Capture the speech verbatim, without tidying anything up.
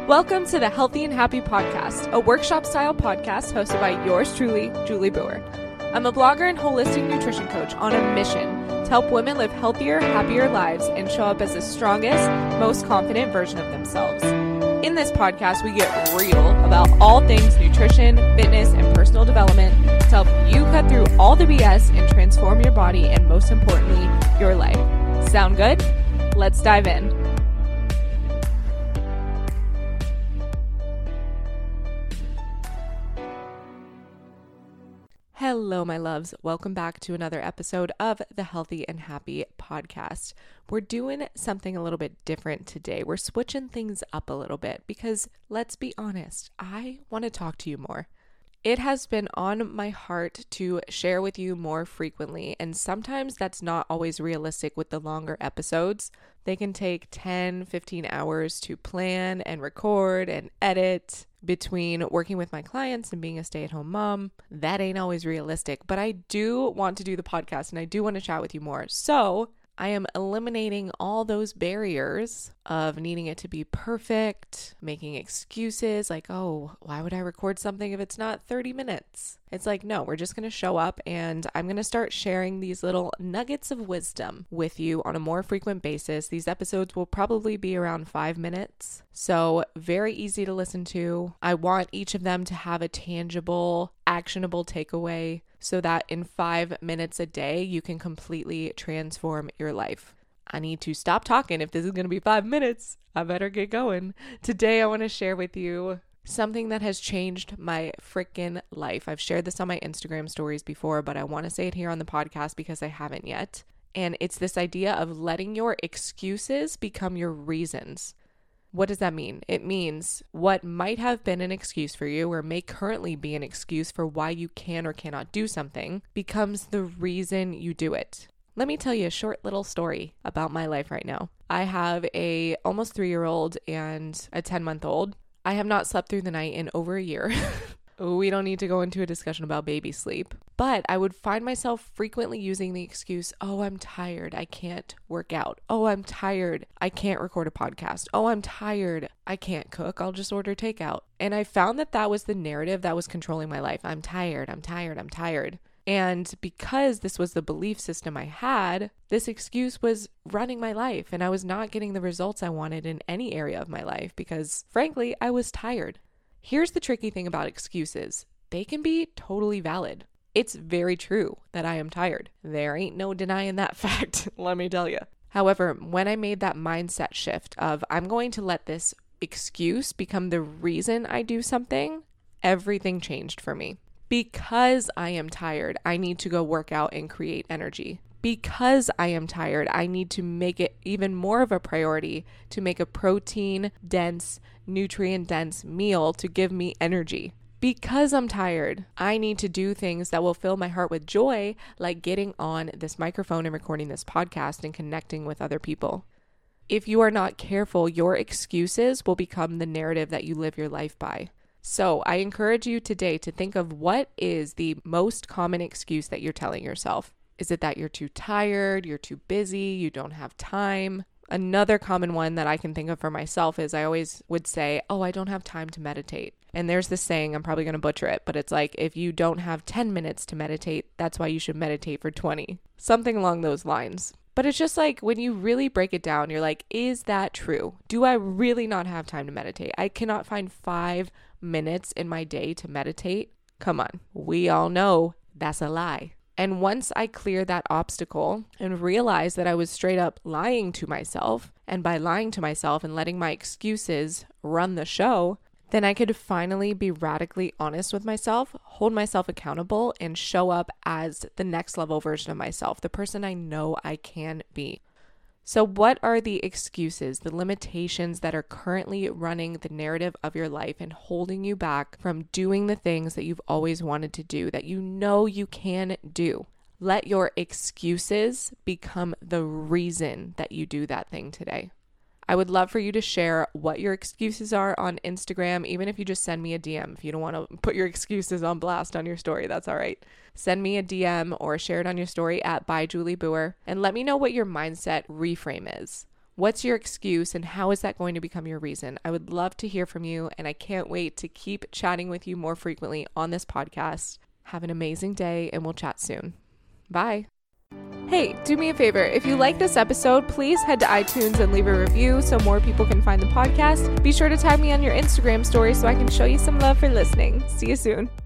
Welcome to the Healthy and Happy Podcast, a workshop-style podcast hosted by yours truly, Julie Boer. I'm a blogger and holistic nutrition coach on a mission to help women live healthier, happier lives and show up as the strongest, most confident version of themselves. In this podcast, we get real about all things nutrition, fitness, and personal development to help you cut through all the B S and transform your body and, most importantly, your life. Sound good? Let's dive in. Hello, my loves. Welcome back to another episode of the Healthy and Happy Podcast. We're doing something a little bit different today. We're switching things up a little bit because, let's be honest, I want to talk to you more. It has been on my heart to share with you more frequently, and sometimes that's not always realistic with the longer episodes. They can take ten, fifteen hours to plan and record and edit. Between working with my clients and being a stay-at-home mom, that ain't always realistic, but I do want to do the podcast and I do want to chat with you more. So I am eliminating all those barriers of needing it to be perfect, making excuses like, oh, why would I record something if it's not thirty minutes? It's like, no, we're just going to show up and I'm going to start sharing these little nuggets of wisdom with you on a more frequent basis. These episodes will probably be around five minutes. So very easy to listen to. I want each of them to have a tangible, actionable takeaway so that in five minutes a day, you can completely transform your life. I need to stop talking. If this is going to be five minutes, I better get going. Today, I want to share with you something that has changed my freaking life. I've shared this on my Instagram stories before, but I want to say it here on the podcast because I haven't yet. And it's this idea of letting your excuses become your reasons. What does that mean? It means what might have been an excuse for you or may currently be an excuse for why you can or cannot do something becomes the reason you do it. Let me tell you a short little story about my life right now. I have a almost three-year-old and a ten-month-old. I have not slept through the night in over a year. We don't need to go into a discussion about baby sleep, but I would find myself frequently using the excuse, oh, I'm tired, I can't work out. Oh, I'm tired, I can't record a podcast. Oh, I'm tired, I can't cook, I'll just order takeout. And I found that that was the narrative that was controlling my life. I'm tired, I'm tired, I'm tired. And because this was the belief system I had, this excuse was running my life and I was not getting the results I wanted in any area of my life because, frankly, I was tired. Here's the tricky thing about excuses. They can be totally valid. It's very true that I am tired. There ain't no denying that fact, let me tell you. However, when I made that mindset shift of I'm going to let this excuse become the reason I do something, everything changed for me. Because I am tired, I need to go work out and create energy. Because I am tired, I need to make it even more of a priority to make a protein-dense, nutrient-dense meal to give me energy. Because I'm tired, I need to do things that will fill my heart with joy, like getting on this microphone and recording this podcast and connecting with other people. If you are not careful, your excuses will become the narrative that you live your life by. So I encourage you today to think of what is the most common excuse that you're telling yourself. Is it that you're too tired, you're too busy, you don't have time? Another common one that I can think of for myself is I always would say, oh, I don't have time to meditate. And there's this saying, I'm probably going to butcher it, but it's like, if you don't have ten minutes to meditate, that's why you should meditate for twenty. Something along those lines. But it's just like when you really break it down, you're like, is that true? Do I really not have time to meditate? I cannot find five minutes in my day to meditate. Come on. We all know that's a lie. And once I cleared that obstacle and realized that I was straight up lying to myself, and by lying to myself and letting my excuses run the show, then I could finally be radically honest with myself, hold myself accountable, and show up as the next level version of myself, the person I know I can be. So what are the excuses, the limitations that are currently running the narrative of your life and holding you back from doing the things that you've always wanted to do, that you know you can do? Let your excuses become the reason that you do that thing today. I would love for you to share what your excuses are on Instagram, even if you just send me a D M. If you don't want to put your excuses on blast on your story, that's all right. Send me a D M or share it on your story at by Julie Boer and let me know what your mindset reframe is. What's your excuse and how is that going to become your reason? I would love to hear from you, and I can't wait to keep chatting with you more frequently on this podcast. Have an amazing day, and we'll chat soon. Bye. Hey, do me a favor. If you like this episode, please head to iTunes and leave a review so more people can find the podcast. Be sure to tag me on your Instagram story so I can show you some love for listening. See you soon.